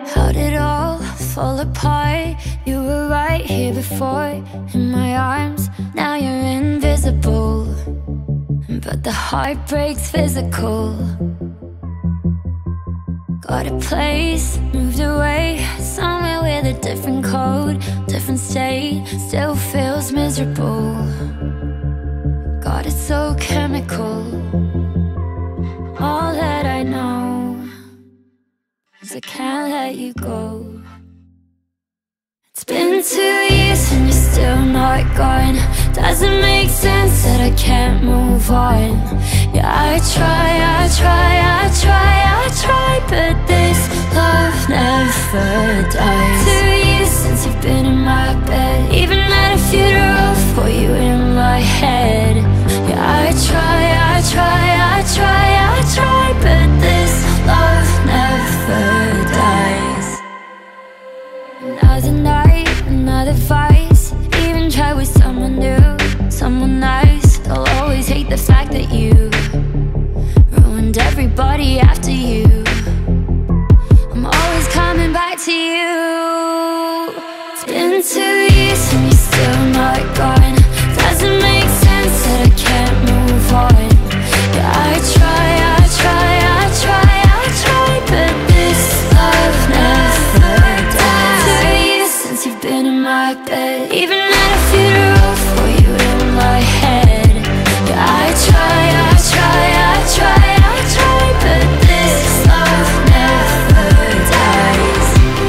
How'd it all fall apart? You were right here before, in my arms. Now you're invisible, but the heartbreak's physical. Got a place, moved away, somewhere with a different code, different state, still feels miserable. God, it's so chemical. All that I know is I can't let you go. It's been 2 years and you're still not gone. Doesn't make sense that I can't move on. Yeah, I try, but this love never dies. 2 years since you've been in my bed, even at a funeral for you in my head. Yeah, I try, but this love never dies. Another night, another vice. Even try with someone new, someone nice. They'll always hate the fact that you ruined everybody after you. I'm always coming back to you. It's been 2 years and you're still not gone. Doesn't make sense that I can't move on. Yeah, I try, but this love never dies. 2 years since you've been in my bed, even at a funeral for you in my head. Yeah, I try, but this love never dies.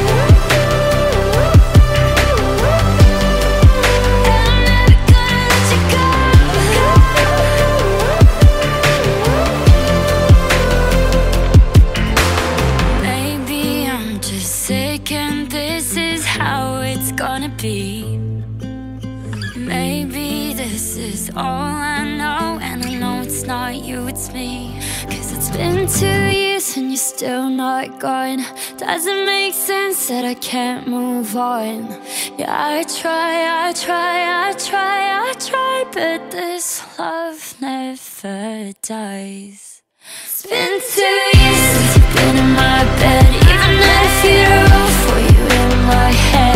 And I'm never gonna let you go. Maybe I'm just sick and this is how it's gonna be. Maybe this is all I know, and I know it's not you, it's me. 'Cause it's been 2 years and you're still not gone. Doesn't make sense that I can't move on. Yeah, I try, but this love never dies. It's been 2 years since you've been in my bed, even at a funeral for you in my head.